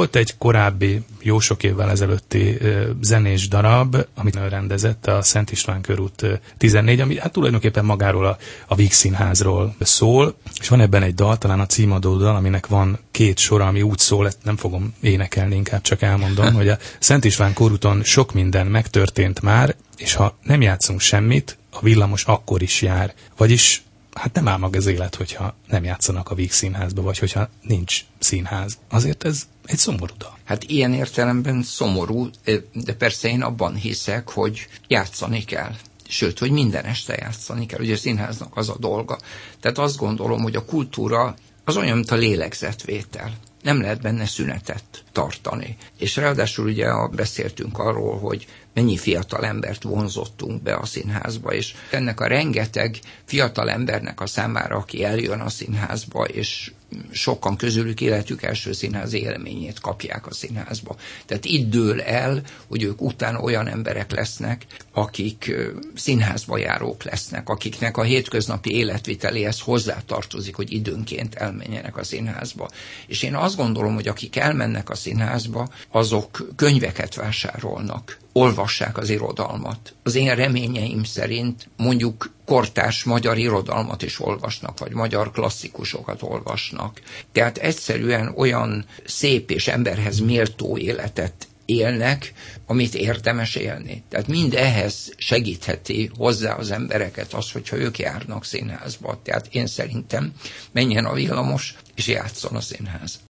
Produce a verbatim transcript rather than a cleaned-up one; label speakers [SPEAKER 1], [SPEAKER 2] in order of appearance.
[SPEAKER 1] Volt egy korábbi, jó sok évvel ezelőtti zenés darab, amit rendezett, a Szent István körút tizennégy, ami hát tulajdonképpen magáról a, a Víg Színházról szól, és van ebben egy dal, talán a címadó dal, aminek van két sora, ami úgy szól, ezt nem fogom énekelni, inkább csak elmondom, hogy a Szent István körúton sok minden megtörtént már, és ha nem játszunk semmit, a villamos akkor is jár. Vagyis hát nem áll meg az élet, hogyha nem játszanak a Víg Színházba, vagy hogyha nincs színház. Azért ez egy szomorú dal.
[SPEAKER 2] Hát ilyen értelemben szomorú, de persze én abban hiszek, hogy játszani kell. Sőt, hogy minden este játszani kell. Ugye a színháznak az a dolga. Tehát azt gondolom, hogy a kultúra az olyan, mint a lélegzetvétel. Nem lehet benne szünetet tartani. És ráadásul ugye beszéltünk arról, hogy mennyi fiatal embert vonzottunk be a színházba, és ennek a rengeteg fiatal embernek a számára, aki eljön a színházba, és sokan közülük életük első színházi élményét kapják a színházba. Tehát itt dől el, hogy ők utána olyan emberek lesznek, akik színházba járók lesznek, akiknek a hétköznapi életviteléhez hozzátartozik, hogy időnként elmenjenek a színházba. És én azt gondolom, hogy akik elmennek a színházba, azok könyveket vásárolnak, olvassák az irodalmat. Az én reményeim szerint mondjuk kortárs magyar irodalmat is olvasnak, vagy magyar klasszikusokat olvasnak. Tehát egyszerűen olyan szép és emberhez méltó életet élnek, amit érdemes élni. Tehát mind ehhez segítheti hozzá az embereket az, hogyha ők járnak színházba. Tehát én szerintem menjen a villamos, és játsszon a színház.